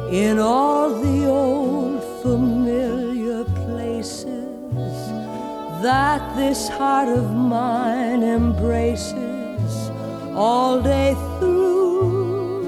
in all the old familiar places that this heart of mine embraces all day through.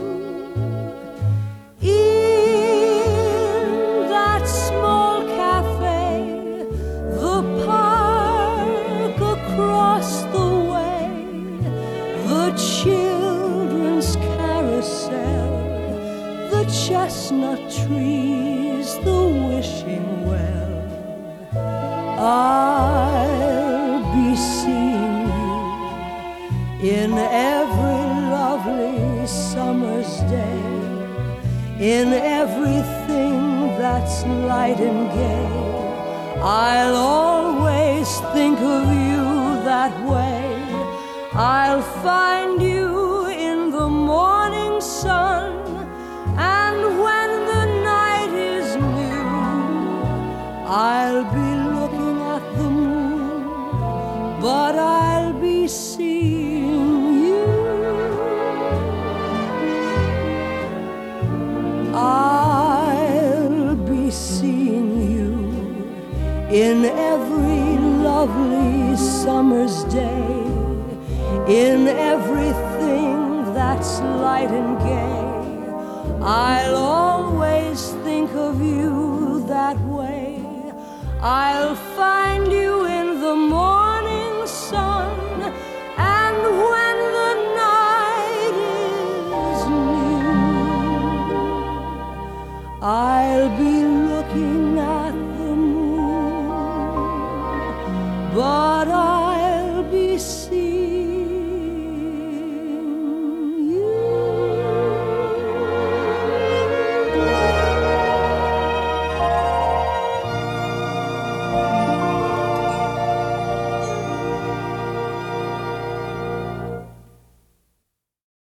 In that small cafe, the park across the way, the children's carousel, the chestnut trees, the wishing well, I'll be seeing you in every lovely summer's day, in everything that's light and gay. I'll always think of you that way. I'll find you in the morning sun, and when the night is new, I'll be looking at the moon, but I'll be seeing you. I'll be seeing you in every lovely summer's day, in everything that's light and gay. I'll always think of you that way. I'll find you in the morning sun, and when the night is new, I'll be looking at the moon, but I'll be seeing